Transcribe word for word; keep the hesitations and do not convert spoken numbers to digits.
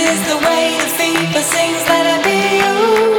is the way the fever sings, let it be you.